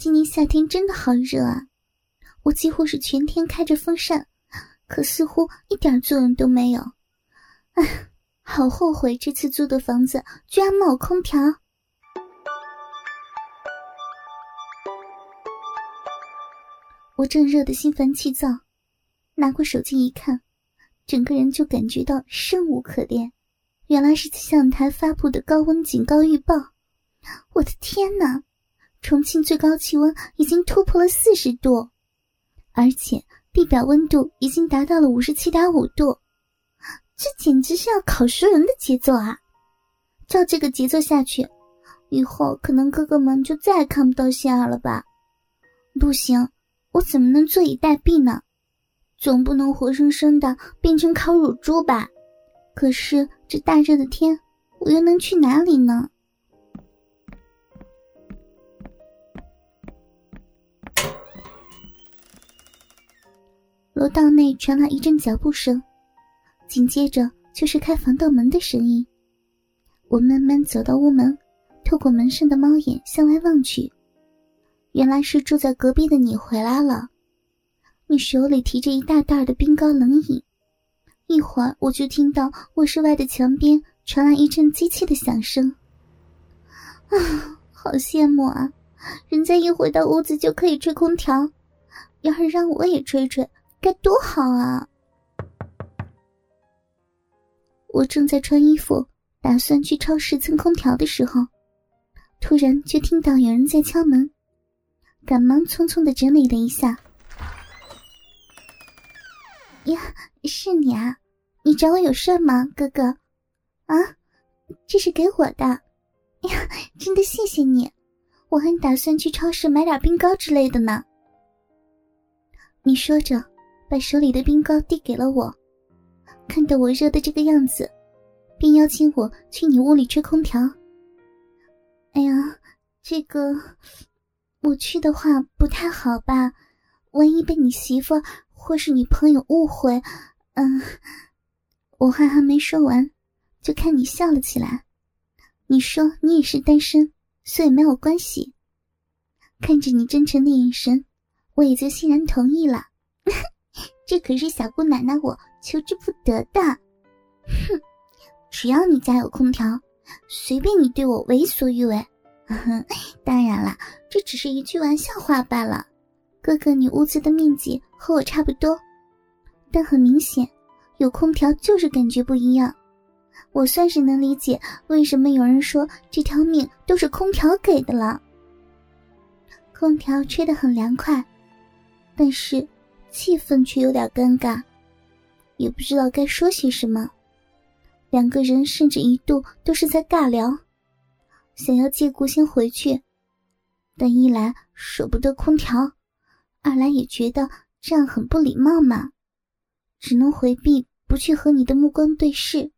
今年夏天真的好热啊！我几乎是全天开着风扇，可似乎一点作用都没有。唉，好后悔这次租的房子居然没有空调。我正热得心烦气躁，拿过手机一看，整个人就感觉到生无可恋。原来是气象台发布的高温警告预报。我的天哪！重庆最高气温已经突破了40度，而且地表温度已经达到了 57.5 度。这简直是要烤熟人的节奏啊！照这个节奏下去，以后可能哥哥们就再也看不到仙儿了吧。不行，我怎么能坐以待毙呢？总不能活生生的变成烤乳猪吧。可是这大热的天，我又能去哪里呢？楼道内传来一阵脚步声，紧接着就是开防盗门的声音。我慢慢走到屋门，透过门上的猫眼向外望去，原来是住在隔壁的你回来了。你手里提着一大袋的冰糕冷饮，一会儿我就听到卧室外的墙边传来一阵机器的响声。啊，好羡慕啊！人家一回到屋子就可以吹空调，要是让我也吹吹该多好啊！我正在穿衣服打算去超市蹭空调的时候，突然就听到有人在敲门，赶忙匆匆地整理了一下。呀，是你啊，你找我有事吗，哥哥？啊，这是给我的。呀，真的谢谢你，我还打算去超市买点冰糕之类的呢。你说着把手里的冰糕递给了我，看到我热的这个样子，便邀请我去你屋里吹空调。哎呀，这个我去的话不太好吧，万一被你媳妇或是女朋友误会。我话还没说完，就看你笑了起来。你说你也是单身，所以没有关系。看着你真诚的眼神，我也就欣然同意了。这可是小姑奶奶我求之不得的。哼，只要你家有空调，随便你对我为所欲为。当然了，这只是一句玩笑话罢了。哥哥你屋子的面积和我差不多，但很明显有空调就是感觉不一样。我算是能理解为什么有人说这条命都是空调给的了。空调吹得很凉快，但是气氛却有点尴尬，也不知道该说些什么。两个人甚至一度都是在尬聊，想要借故先回去，但一来舍不得空调，二来也觉得这样很不礼貌嘛，只能回避不去和你的目光对视。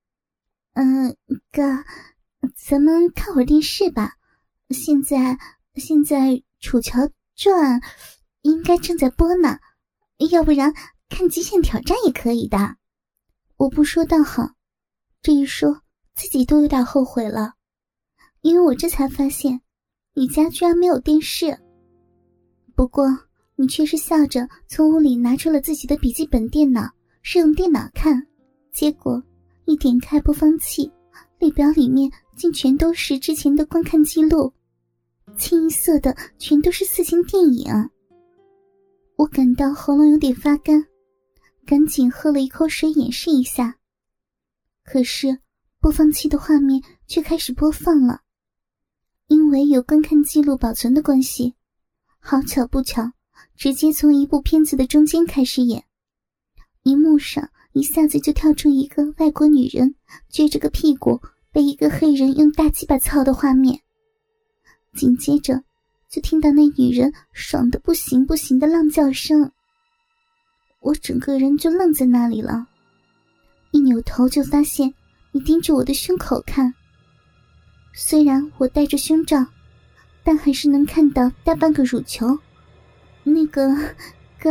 哥，咱们看会儿电视吧，现在《楚乔传》应该正在播呢，要不然看极限挑战也可以的。我不说倒好，这一说自己都有点后悔了，因为我这才发现你家居然没有电视。不过你却是笑着从屋里拿出了自己的笔记本电脑，是用电脑看，结果一点开播放器，列表里面竟全都是之前的观看记录，清一色的全都是色情电影。我感到喉咙有点发干，赶紧喝了一口水掩饰一下。可是播放器的画面却开始播放了，因为有观看记录保存的关系，好巧不巧，直接从一部片子的中间开始演。荧幕上一下子就跳出一个外国女人撅着个屁股被一个黑人用大鸡巴操的画面，紧接着就听到那女人爽得不行不行的浪叫声。我整个人就愣在那里了，一扭头就发现你盯着我的胸口看。虽然我戴着胸罩，但还是能看到大半个乳球。那个哥，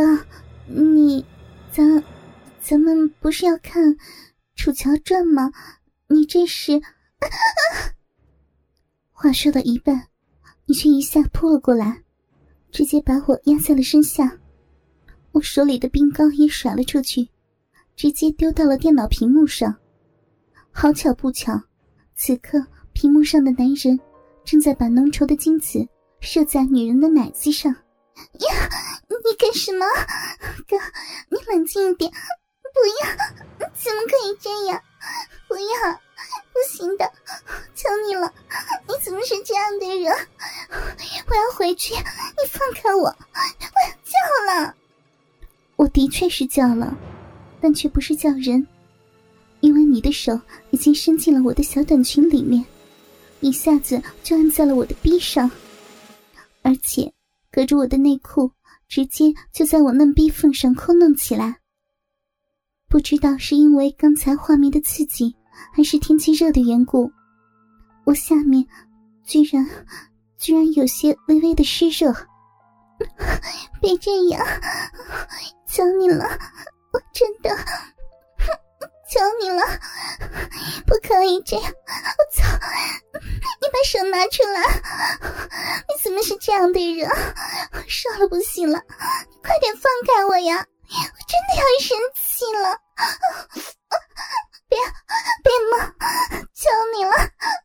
咱们不是要看《楚乔传》吗？你这是……话说到一半，你却一下扑了过来， 直接把我压在了身下，我手里的冰糕也甩了出去，直接丢到了电脑屏幕上。好巧不巧，此刻屏幕上的男人正在把浓稠的精子射在女人的奶子上。呀，你干什么？哥，你冷静一点，不要，怎么可以这样？不要，不行的，求你了，你怎么是这样的人？我要回去，你放开我，我要叫了。我的确是叫了，但却不是叫人，因为你的手已经伸进了我的小短裙里面，一下子就按在了我的逼上，而且隔着我的内裤直接就在我嫩逼缝上抠弄起来。不知道是因为刚才画面的刺激还是天气热的缘故，我下面居然有些微微的湿热。别这样，求你了，我真的求你了，不可以这样，我操，你把手拿出来，你怎么是这样的人？受了不行了，你快点放开我呀，我真的要生气了。别摸，求你了。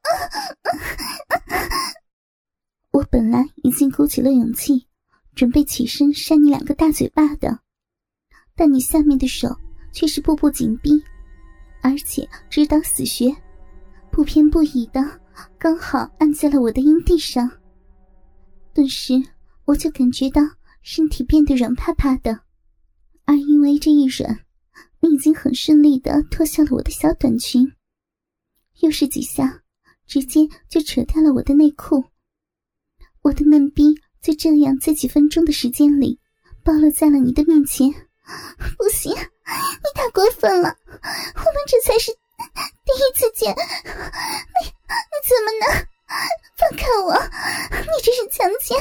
我本来已经鼓起了勇气，准备起身扇你2个大嘴巴的，但你下面的手却是步步紧逼，而且指导死穴，不偏不倚的刚好按在了我的阴蒂上。顿时我就感觉到身体变得软趴趴的，而因为这一软，你已经很顺利地脱下了我的小短裙，又是几下直接就扯掉了我的内裤。我的嫩逼就这样在几分钟的时间里暴露在了你的面前。不行，你太过分了，我们这才是第一次见，你怎么能放开我？你这是强奸！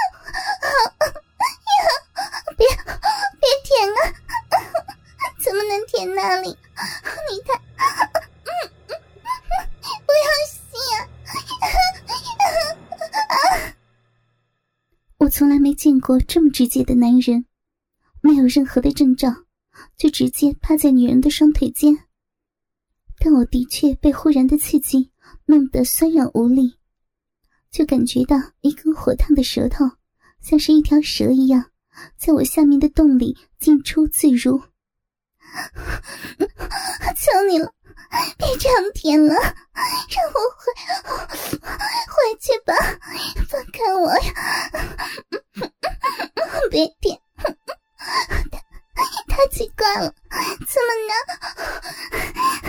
别舔啊！怎么能舔那里？你太……不要吸啊！我从来没见过这么直接的男人，没有任何的征兆，就直接趴在女人的双腿间。但我的确被忽然的刺激弄得酸软无力，就感觉到一根火烫的舌头像是一条蛇一样在我下面的洞里进出自如。求你了，别这样舔了，让我回去吧，放开我呀！别舔，太奇怪了，怎么能？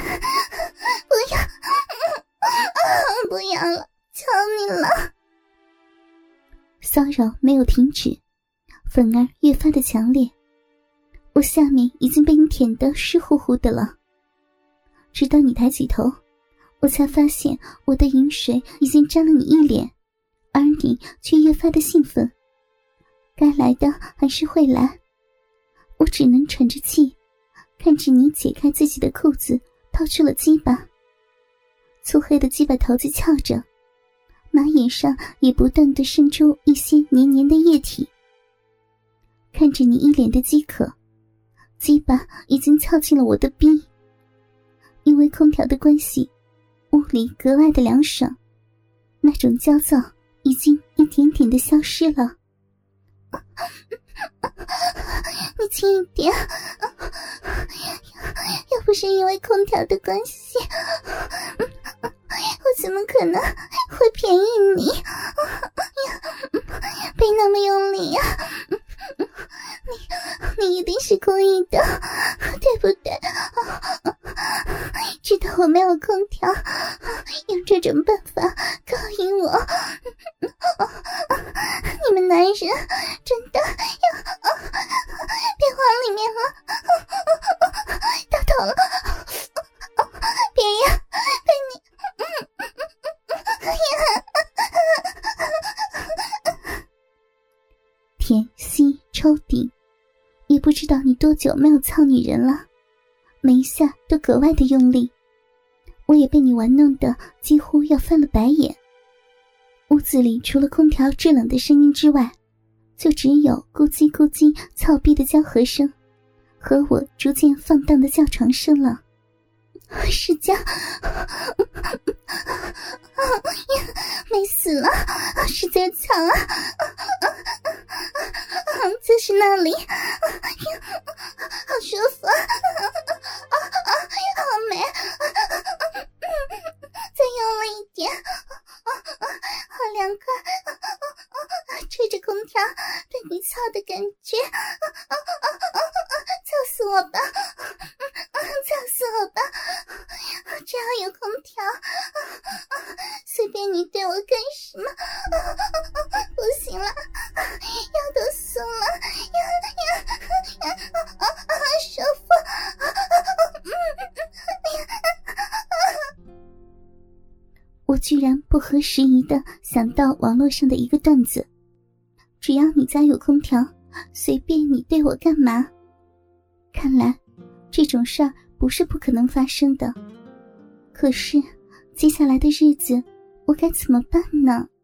不要了，求你了！骚扰没有停止，反而越发的强烈。我下面已经被你舔得湿乎乎的了，直到你抬起头，我才发现我的饮水已经沾了你一脸，而你却越发的兴奋。该来的还是会来，我只能喘着气，看着你解开自己的裤子，掏出了鸡巴。粗黑的鸡巴头子翘着，马眼上也不断地渗出一些黏黏的液体。看着你一脸的饥渴，鸡巴已经翘进了我的逼。因为空调的关系，屋里格外的凉爽，那种焦躁已经一点点的消失了。你轻一点，要不是因为空调的关系，我怎么可能会便宜你？别那么用力呀！你一定是故意的，对不对？知道我没有空调，用这种办法勾引我，你们男人真的要别往里面了，到头了，别呀，被你舔吸抽顶，也不知道你多久没有操女人了，每一下都格外的用力，我也被你玩弄得几乎要翻了白眼。屋子里除了空调制冷的声音之外， 就只有咕叽咕叽操逼的交合声和我逐渐放荡的叫床声了。是叫美死了，是在操啊，就是那里，好舒服，好美，再用力一点，好凉快，吹着空调被你操的感觉，操死我吧，操死我吧，只要有空调，随便你对我干什么，不行了，腰都酥了，舒服，我居然不合时宜地想到网络上的一个段子，只要你家有空调，随便你对我干嘛。看来这种事儿不是不可能发生的，可是接下来的日子我该怎么办呢？